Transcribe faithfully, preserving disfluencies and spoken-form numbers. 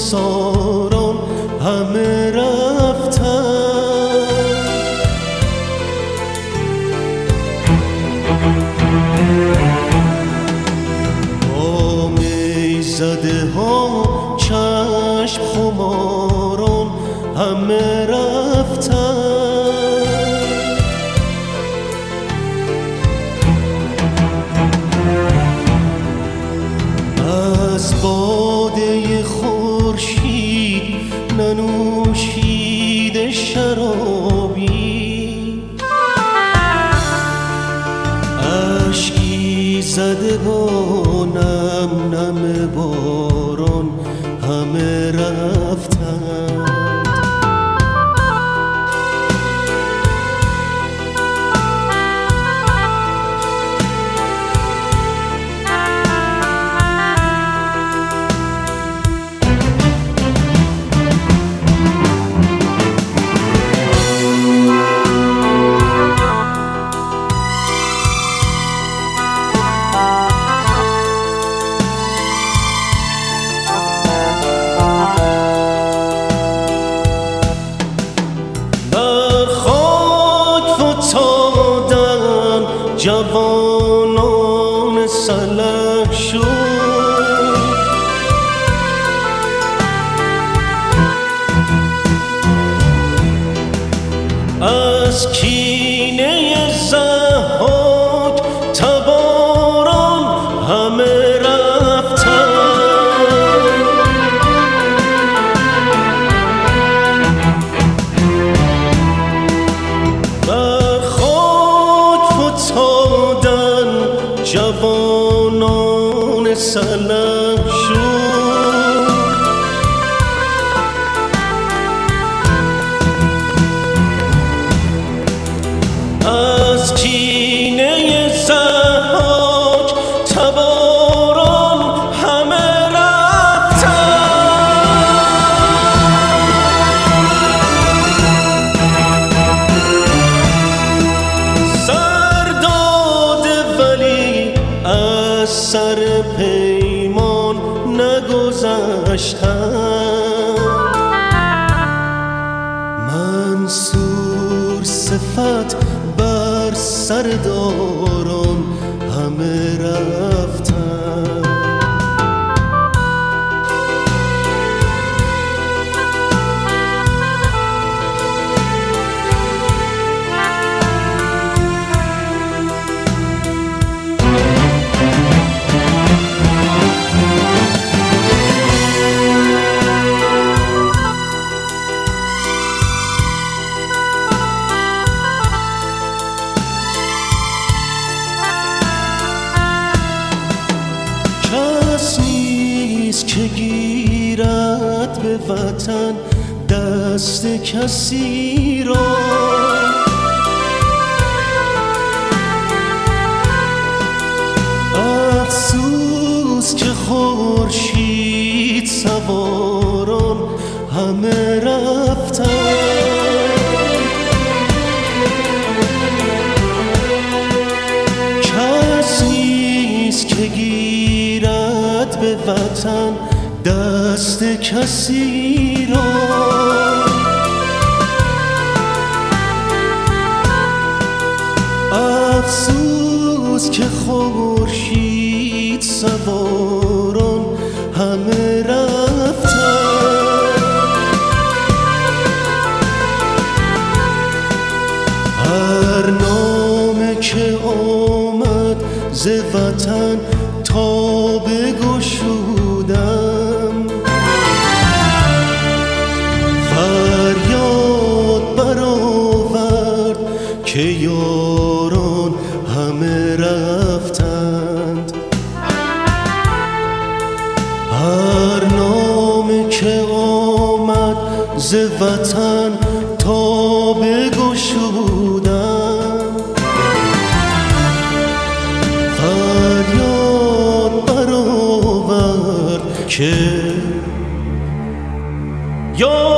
گلزاران همه رفتن. با می زده ها چشم خماران همه رفتن. از باده خورشید ننوشیده شرابی، اشکی زده با نم نم باران همه رفتن. جوانان سلح شد، از کینه ضحاک تباران همه رفتن. جوانان سلح شد، از کینه ضحاک تباران همه رفتن. از سر پیمان نگذشتم، منصور صفت بر سرداران همه رفتن. که گیرد به وطن دست کسی را، افسوس که خورشید سواران همه رفتن. کس نیست که گیرد به وطن دست کسی را، افسوس که خورشید سواران همه رفتن. هر نامه که آمد ز وطن تا بگشودم، فریاد برآورد که یاران همه رفتند. هر نامه که آمد ز وطن تا بگشودم، فریاد برآورد که یا